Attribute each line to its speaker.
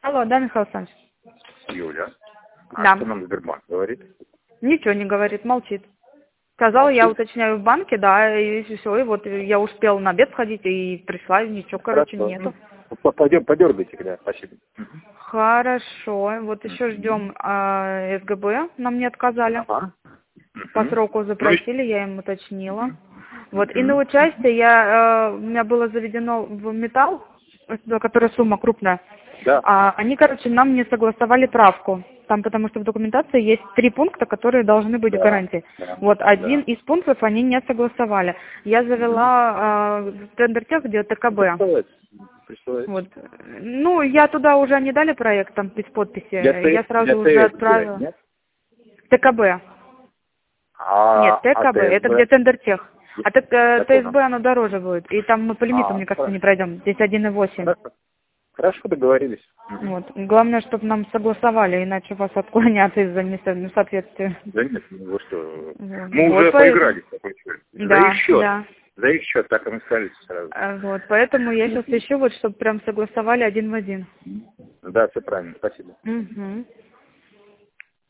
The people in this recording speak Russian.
Speaker 1: Алло, да, Михаил Александрович?
Speaker 2: Юля.
Speaker 1: Да.
Speaker 2: Что нам Сбербанк говорит?
Speaker 1: Ничего не говорит, молчит. Сказала, я уточняю в банке, да, и все, и вот я успела на обед сходить и пришла, и ничего, короче,
Speaker 2: Хорошо.
Speaker 1: нету.
Speaker 2: Подергайте, когда. Спасибо.
Speaker 1: Хорошо, вот еще ждем СГБ, нам не отказали.
Speaker 2: Ага.
Speaker 1: По сроку запросили, я им уточнила. Вот, и на участие у меня было заведено в металл, которая сумма крупная.
Speaker 2: Да.
Speaker 1: Они, короче, нам не согласовали правку. Там, потому что в документации есть 3 пункта, которые должны быть в гарантии.
Speaker 2: Да.
Speaker 1: Вот, один из пунктов они не согласовали. Я завела тендер-тех, где ТКБ.
Speaker 2: Присылается.
Speaker 1: Вот. Ну, я туда уже не дали проект, там, без подписи. Я сразу уже отправила.
Speaker 2: Нет?
Speaker 1: ТКБ. Нет, ТКБ, это где тендер-тех. А ТСБ оно дороже будет. И там мы по лимиту, мне кажется, не пройдем. Здесь 1,8.
Speaker 2: Хорошо, договорились.
Speaker 1: Вот. Главное, чтобы нам согласовали, иначе вас отклонят из-за несоответствия.
Speaker 2: Да нет, вы что.
Speaker 1: Вот.
Speaker 2: Мы уже поиграли в такой счет.
Speaker 1: Да,
Speaker 2: за их счет.
Speaker 1: да.
Speaker 2: За их счет, так и мы сказали сразу.
Speaker 1: Вот, поэтому я сейчас ищу, вот, чтобы прям согласовали один в один.
Speaker 2: Да, все правильно, спасибо.
Speaker 1: Угу.